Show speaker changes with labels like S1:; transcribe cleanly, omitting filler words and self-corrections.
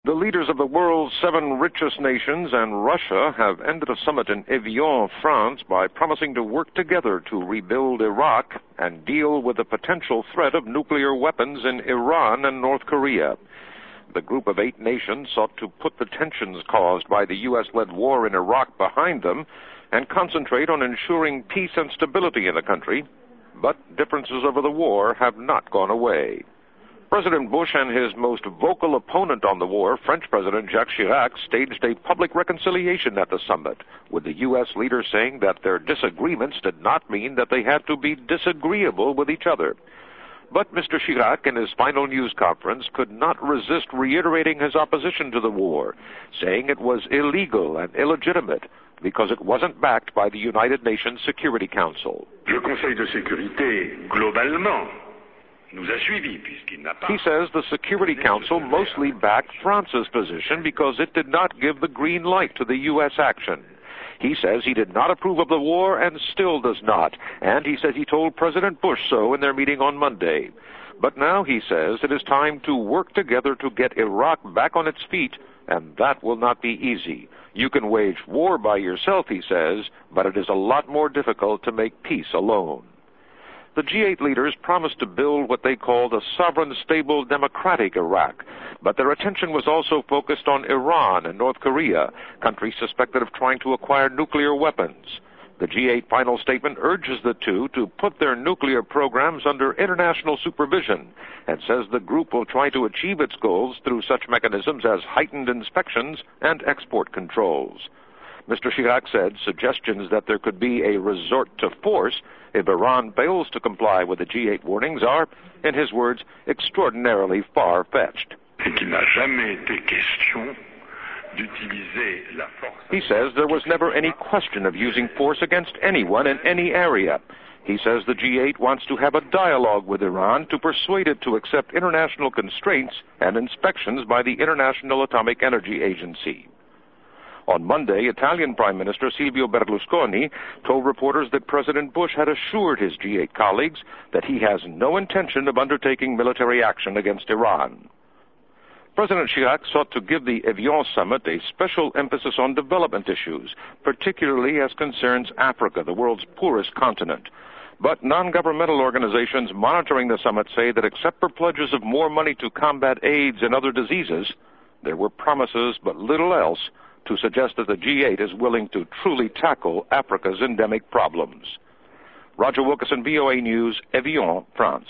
S1: The leaders of the world's 7 richest nations and Russia have ended a summit in Evian, France, by promising to work together to rebuild Iraq and deal with the potential threat of nuclear weapons in Iran and North Korea. The group of 8 nations sought to put the tensions caused by the U.S.-led war in Iraq behind them and concentrate on ensuring peace and stability in the country, but differences over the war have not gone away. President Bush and his most vocal opponent on the war, French President Jacques Chirac, staged a public reconciliation at the summit, with the U.S. leader saying that their disagreements did not mean that they had to be disagreeable with each other. But Mr. Chirac, in his final news conference, could not resist reiterating his opposition to the war, saying it was illegal and illegitimate because it wasn't backed by the United Nations Security Council.
S2: Le Conseil de sécurité, globalement,
S1: he says the Security Council mostly backed France's position because it did not give the green light to the U.S. action. He says he did not approve of the war and still does not, and he says he told President Bush so in their meeting on Monday. But now he says it is time to work together to get Iraq back on its feet, and that will not be easy. You can wage war by yourself, he says, but it is a lot more difficult to make peace alone. The G8 leaders promised to build what they called a sovereign, stable, democratic Iraq, but their attention was also focused on Iran and North Korea, countries suspected of trying to acquire nuclear weapons. The G8 final statement urges the two to put their nuclear programs under international supervision and says the group will try to achieve its goals through such mechanisms as heightened inspections and export controls. Mr. Chirac said suggestions that there could be a resort to force if Iran fails to comply with the G8 warnings are, in his words, extraordinarily far-fetched. He says there was never any question of using force against anyone in any area. He says the G8 wants to have a dialogue with Iran to persuade it to accept international constraints and inspections by the International Atomic Energy Agency. On Monday, Italian Prime Minister Silvio Berlusconi told reporters that President Bush had assured his G8 colleagues that he has no intention of undertaking military action against Iran. President Chirac sought to give the Evian summit a special emphasis on development issues, particularly as concerns Africa, the world's poorest continent. But non-governmental organizations monitoring the summit say that except for pledges of more money to combat AIDS and other diseases, there were promises but little else to suggest that the G8 is willing to truly tackle Africa's endemic problems. Roger Wilkerson, VOA News, Evian, France.